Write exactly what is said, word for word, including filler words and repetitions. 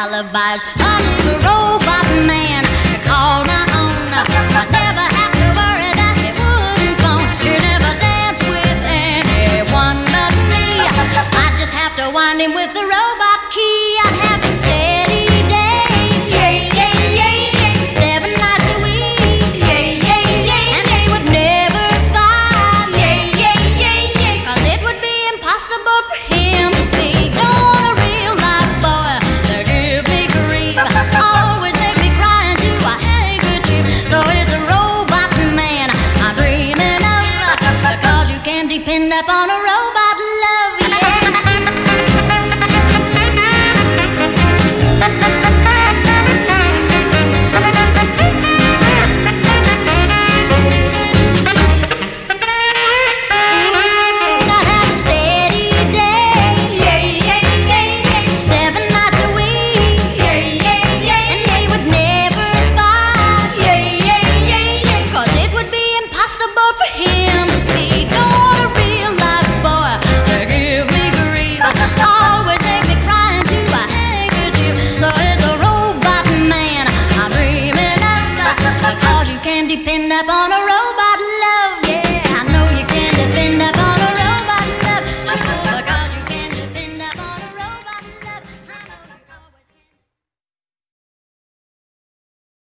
alibis. I need a robot man to call my own. I'd never have to worry that he wouldn't phone. He'd never dance with anyone but me. I'd just have to wind him with the robot key. I'd have a steady day, yeah, yeah, yeah, yeah. Seven nights a week, yeah, yeah, yeah. And we would never fight, yeah, yeah, yeah, yeah. 'Cause it would be impossible for him to speak. Don't want a real life boy to give me grief. Always make me cry and do a handkerchief. So it's a robot man I'm dreaming of, because you can depend upon a robot love, yeah. Depend upon a road.